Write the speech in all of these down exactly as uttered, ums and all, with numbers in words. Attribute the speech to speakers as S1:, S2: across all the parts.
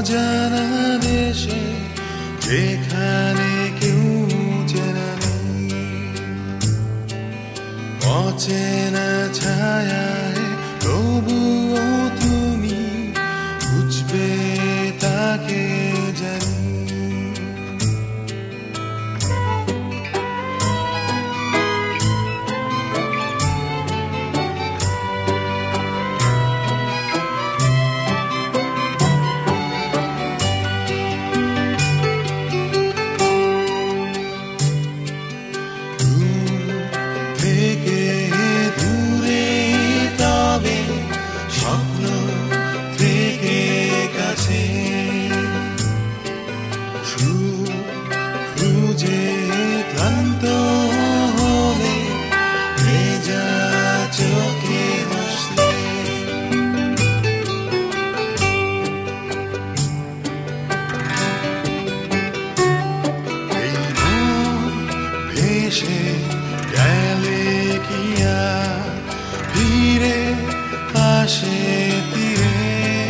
S1: অজানা দেশে যেখানে কেউ চেনা নেই, অচেনা ছায়ায় তবুও তুমি বুঝবে তাকে জানি। খুঁজে ক্লান্ত হলে ভেজা চোখে হাসলে, এই মন ভেসে গেলে কি আর ফিরে আসে তীরে,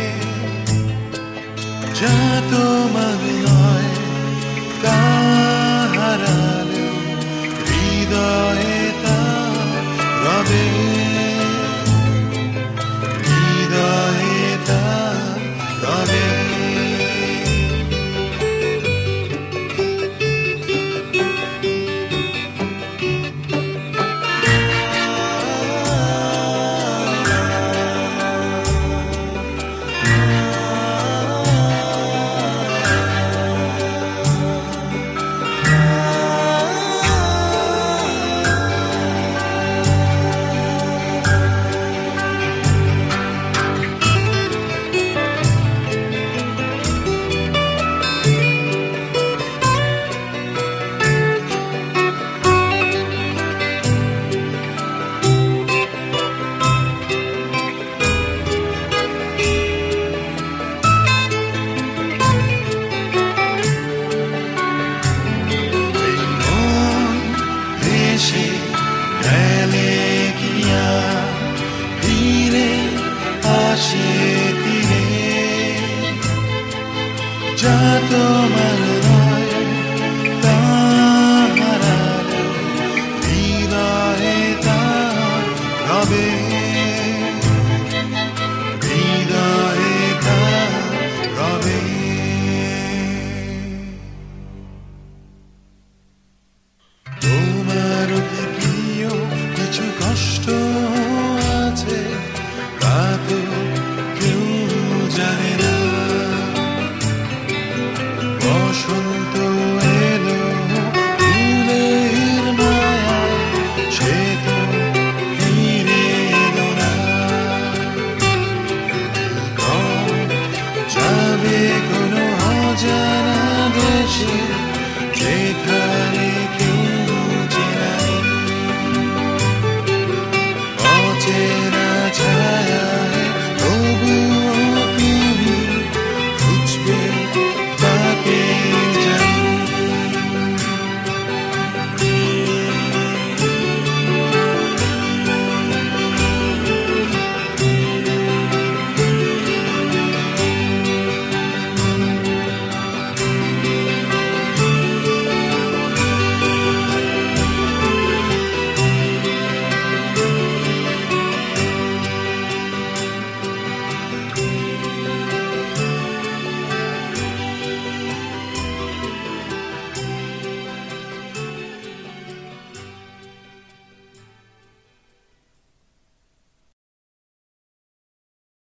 S1: যা তোমার নয় তা হারালে হৃদয়ে তা রবে, হৃদয়ে তা রবে। গেলে কি আর ফিরে আসে তীরে, যা তোমার নয় তা হারালে হৃদয়ে তা রবে।